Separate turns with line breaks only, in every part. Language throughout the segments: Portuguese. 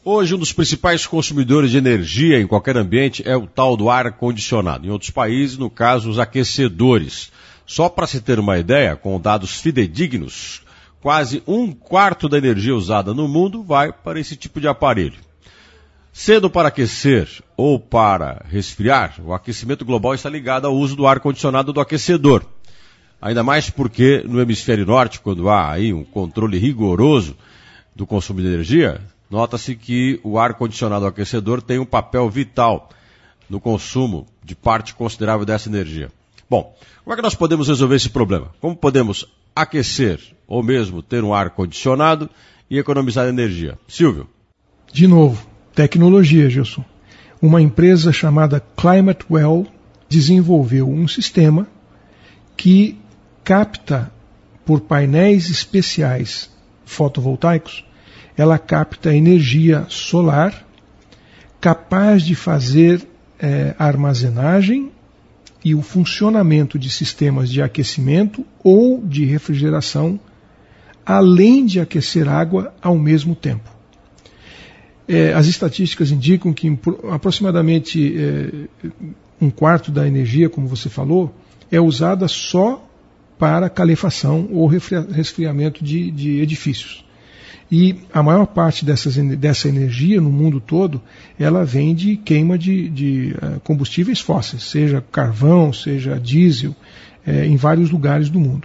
Hoje, um dos principais consumidores de energia em qualquer ambiente é o tal do ar-condicionado. Em outros países, no caso, os aquecedores. Só para se ter uma ideia, com dados fidedignos, quase 1/4 da energia usada no mundo vai para esse tipo de aparelho. Sendo para aquecer ou para resfriar, o aquecimento global está ligado ao uso do ar-condicionado do aquecedor. Ainda mais porque no hemisfério norte, quando há aí um controle rigoroso do consumo de energia, nota-se que o ar-condicionado aquecedor tem um papel vital no consumo de parte considerável dessa energia. Bom, como é que nós podemos resolver esse problema? Como podemos aquecer ou mesmo ter um ar-condicionado e economizar energia? Silvio.
De novo, tecnologia, Gilson. Uma empresa chamada ClimateWell desenvolveu um sistema que capta por painéis especiais fotovoltaicos, ela capta energia solar capaz de fazer armazenagem e o funcionamento de sistemas de aquecimento ou de refrigeração, além de aquecer água ao mesmo tempo. As estatísticas indicam que aproximadamente 1/4 da energia, como você falou, é usada só para calefação ou resfriamento de edifícios. E a maior parte dessa energia no mundo todo, ela vem de queima de combustíveis fósseis, seja carvão, seja diesel, em vários lugares do mundo.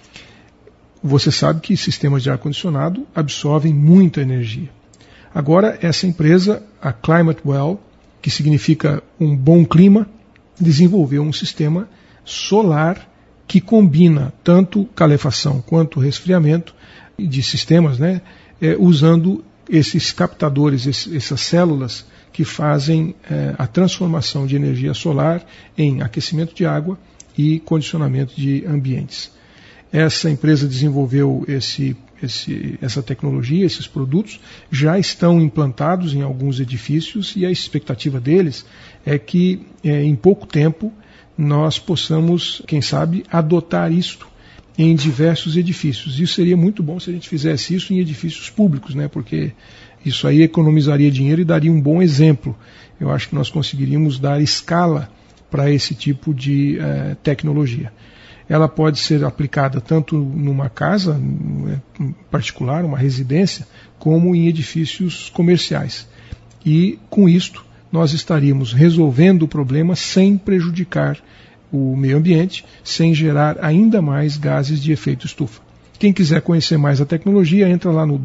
Você sabe que sistemas de ar-condicionado absorvem muita energia. Agora, essa empresa, a ClimateWell, que significa um bom clima, desenvolveu um sistema solar que combina tanto calefação quanto resfriamento de sistemas, usando esses captadores, essas células que fazem a transformação de energia solar em aquecimento de água e condicionamento de ambientes. Essa empresa desenvolveu essa tecnologia, esses produtos, já estão implantados em alguns edifícios e a expectativa deles é que em pouco tempo nós possamos, quem sabe, adotar isto em diversos edifícios. Isso seria muito bom se a gente fizesse isso em edifícios públicos, porque isso aí economizaria dinheiro e daria um bom exemplo. Eu acho que nós conseguiríamos dar escala para esse tipo de tecnologia. Ela pode ser aplicada tanto numa casa particular, uma residência, como em edifícios comerciais. E, com isto, nós estaríamos resolvendo o problema sem prejudicar o meio ambiente, sem gerar ainda mais gases de efeito estufa. Quem quiser conhecer mais a tecnologia, entra lá no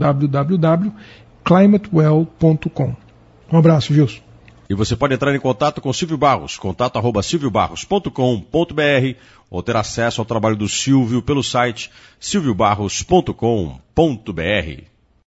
www.climatewell.com. Um abraço, Gilson.
E você pode entrar em contato com Silvio Barros, contato@silviobarros.com.br, ou ter acesso ao trabalho do Silvio pelo site silviobarros.com.br.